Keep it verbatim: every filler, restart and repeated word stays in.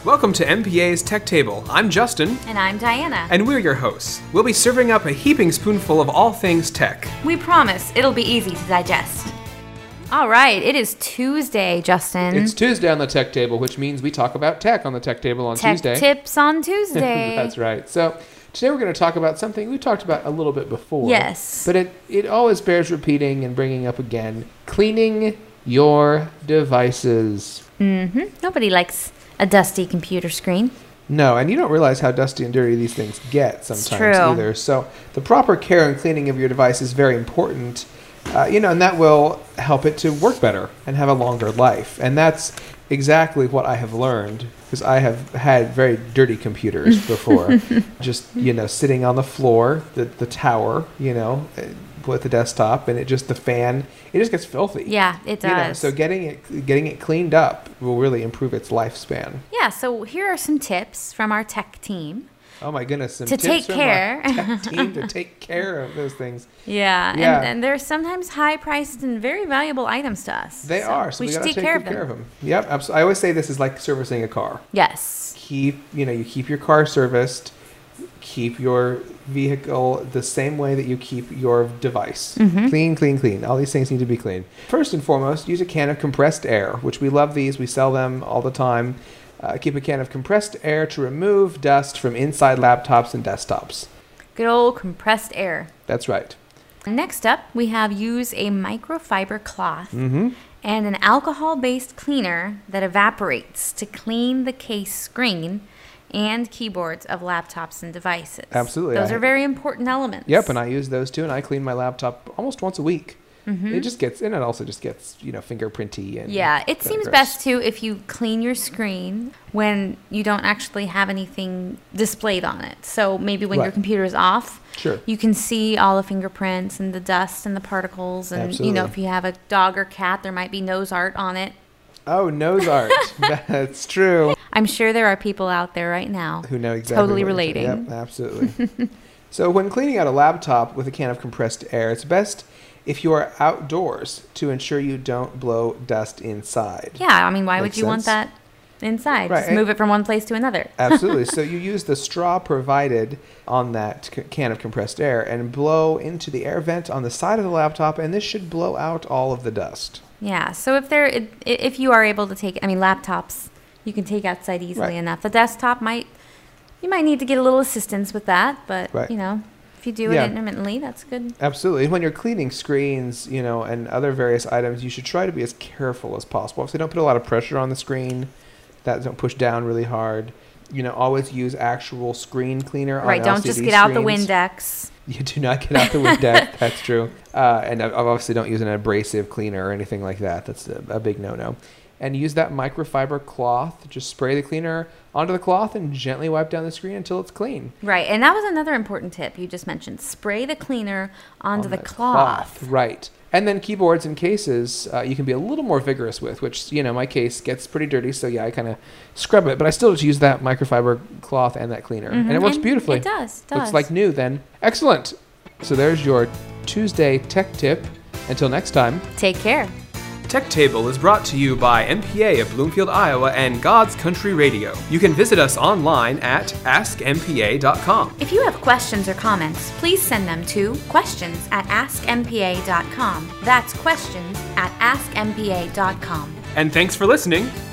Welcome to M P A's Tech Table. I'm Justin. And I'm Diana. And we're your hosts. We'll be serving up a heaping spoonful of all things tech. We promise it'll be easy to digest. All right, it is Tuesday, Justin. It's Tuesday on the Tech Table, which means we talk about tech on the Tech Table on tech Tuesday. Tech tips on Tuesday. That's right. So today we're going to talk about something we talked about a little bit before. Yes. But it, it always bears repeating and bringing up again. Cleaning your devices. Mm-hmm. Nobody likes a dusty computer screen. No, and you don't realize how dusty and dirty these things get sometimes it's true. either. So the proper care and cleaning of your device is very important. Uh, you know, and that will help it to work better and have a longer life. And that's exactly what I have learned, because I have had very dirty computers before. Just, you know, sitting on the floor, the, the tower, you know, with the desktop, and it just, the fan, it just gets filthy. Yeah, it does. You know, so getting it, getting it cleaned up will really improve its lifespan. Yeah, so here are some tips from our tech team. Oh my goodness! Some to tips take from care, our tech team to take care of those things. Yeah, yeah. And, and they're sometimes high-priced and very valuable items to us. They so are. So we, we should gotta take take care, good of care of them. Yep. Absolutely. I always say this is like servicing a car. Yes. Keep you know you keep your car serviced. Keep your vehicle the same way that you keep your device. Mm-hmm. Clean, clean, clean. All these things need to be clean. First and foremost, use a can of compressed air, which we love these. We sell them all the time. Uh, keep a can of compressed air to remove dust from inside laptops and desktops. Good old compressed air. That's right. Next up, we have use a microfiber cloth Mm-hmm. and an alcohol-based cleaner that evaporates to clean the case screen and keyboards of laptops and devices. Absolutely. Those I- are very important elements. Yep, and I use those too, and I clean my laptop almost once a week. Mm-hmm. It just gets, and it also just gets, you know, fingerprinty and Yeah, it seems gross. best too if you clean your screen when you don't actually have anything displayed on it. So maybe when your Right. computer is off, Sure. you can see all the fingerprints and the dust and the particles. And, you know, Absolutely. if you have a dog or cat, there might be nose art on it. Oh, nose art. That's true. I'm sure there are people out there right now Who know exactly totally what you're relating. saying. Yep, absolutely. So when cleaning out a laptop with a can of compressed air, it's best if you are outdoors to ensure you don't blow dust inside. Yeah, I mean, why Makes would you want sense. that inside? Right, Just and- move it from one place to another. Absolutely. So you use the straw provided on that c- can of compressed air and blow into the air vent on the side of the laptop, and this should blow out all of the dust. Yeah, so if there, i- if you are able to take, I mean, laptops, you can take outside easily Right. enough. The desktop might, you might need to get a little assistance with that, but Right. you know, if you do Yeah. it intermittently, that's good. Absolutely. And when you're cleaning screens, you know, and other various items, you should try to be as careful as possible. Obviously, don't put a lot of pressure on the screen. That don't push down really hard. You know, always use actual screen cleaner on Right, don't L C D just get out the screens. Windex. You do not get out the Windex. That's true. Uh, and uh, obviously, don't use an abrasive cleaner or anything like that. That's a, a big no-no. And use that microfiber cloth. Just spray the cleaner onto the cloth and gently wipe down the screen until it's clean. Right, and that was another important tip you just mentioned. Spray the cleaner onto On the that cloth. Right. And then keyboards and cases, uh, you can be a little more vigorous with, which, you know, my case gets pretty dirty. So, yeah, I kind of scrub it. But I still just use that microfiber cloth and that cleaner. Mhm, And it works and beautifully. It does, does. Looks like new then. Excellent. So there's your Tuesday tech tip. Until next time. Take care. Tech Table is brought to you by M P A of Bloomfield, Iowa and God's Country Radio. You can visit us online at ask m p a dot com. If you have questions or comments, please send them to questions at ask m p a dot com. That's questions at ask m p a dot com. And thanks for listening.